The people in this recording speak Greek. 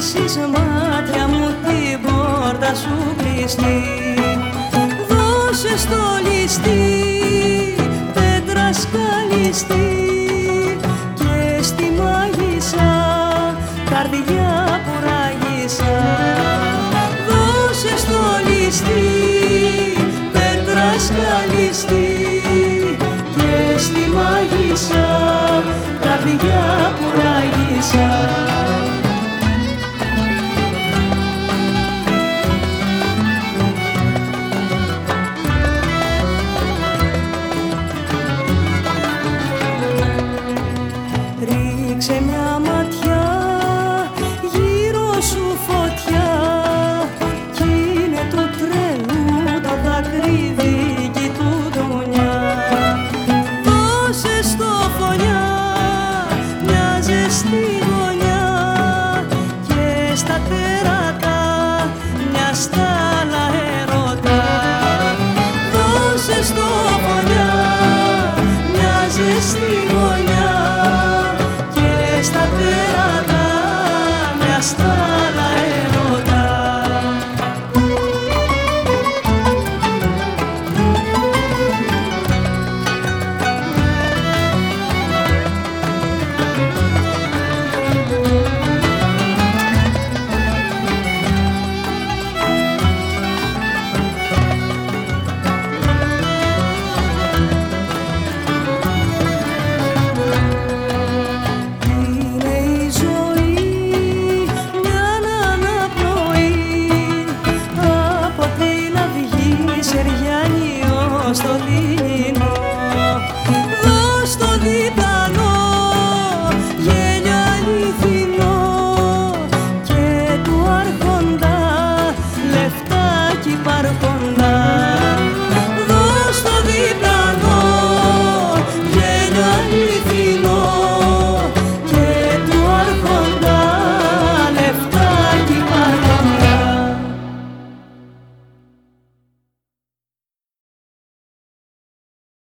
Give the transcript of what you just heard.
αφήσεις μάτια μου την πόρτα σου κλειστή. Δώσε στο ληστή πέτρα σκαλιστή και στη μάγισσα καρδιά που ράγισα. Δώσε στο ληστή πέτρα σκαλιστή και στη μάγισσα καρδιά που ράγισα. Ρίξε μια ματιά, γύρω σου φωτιά κι είναι του τρελού το δακρύδικη του δουνιά. Δώσε στο φωνιά μια ζεστή γωνιά και στα τέρατα μια στάλα ερωτά. Δώσε στο φωνιά μια ζεστή γωνιά στα τέρατα μια στάλα.